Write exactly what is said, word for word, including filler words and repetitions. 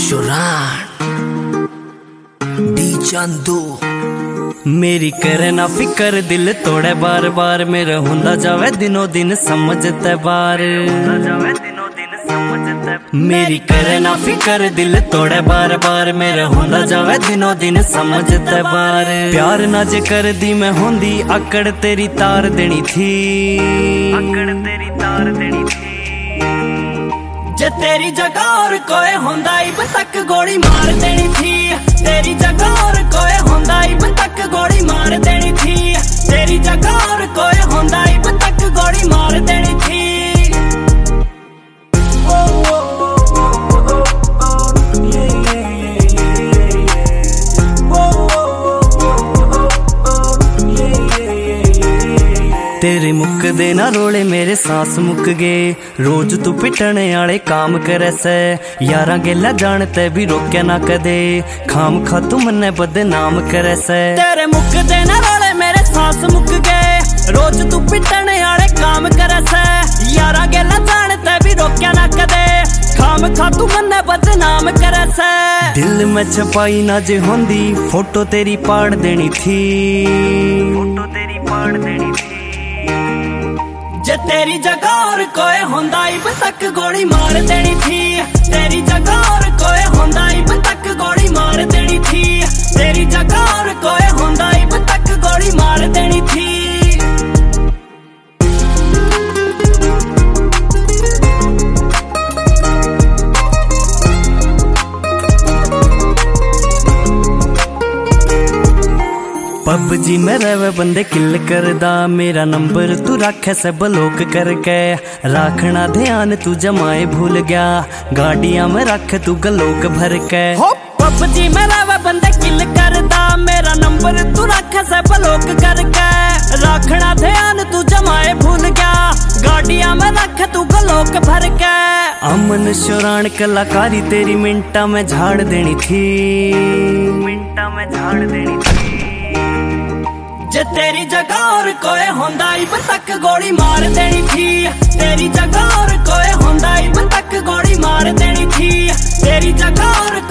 Shuran D Chandu. मेरी करे ना फिकर दिल तोड़े बार बार, मेरा हुंदा जावे दिनों दिन समझते बार। मेरी करे ना फिकर दिल तोड़े बार बार, मेरा हुंदा जावे दिनों दिन समझते बार। प्यार ना जे कर दी मैं होंदी अकड़ तेरी तार देनी थी, अकड़ तेरी तार देनी थी। जे तेरी जगह और कोई होंदा इब तक गोली मार देनी थी, तेरी जगह और कोई होंदा इब तक गोली मार देनी थी, तेरी जगह और कोई होंदा इब तक गोली मार देनी थी। तेरे मुक दे ना रोले मेरे सांस मुक गए, रोज तू पिटने आले काम करे से। यारा गेला जानते भी रोके ना कदे, खाम खा तू मन्ने बदनाम करे से। तेरे मुक दे ना रोले मेरे सांस मुक गए, रोज तू पिटने आले काम करे से। यारा गेला जानते भी रोके ना कदे, खाम खा तू मन्ने बदनाम करे से। दिल में छपाई ना जे होंदी फोटो तेरी पाड़ देनी थी, फोटो तेरी पाड़ देनी थी। जे तेरी जगह और कोई होंदा इब तक गोली मार देनी थी, तेरी जगह और कोई होंदा इब तक गोली मार देनी थी, तेरी जगह और कोई होंदा इब तक गोली मार देनी थी। पबजी में रहे बंदे किल करदा, मेरा नंबर तू रखे सब लोग करके। राखना ध्यान तू जमाए भूल गया, गाड़ियां में रख तू गलोक भर के। पबजी में रहे बंदे किल करदा, मेरा नंबर तू रखे सब लोग करके। राखना ध्यान तू जमाए भूल गया, गाड़ियां में रख तू गलोक भर के। अमन शुरान कलाकारी तेरी मिंटा में झाड़ देनी थी, मिंटा में झाड़ देनी थी। जे तेरी जगह और कोई होंदा इब तक गोली मार देनी थी, तेरी जगह और कोई होंदा इब तक गोली मार देनी थी, तेरी जगह और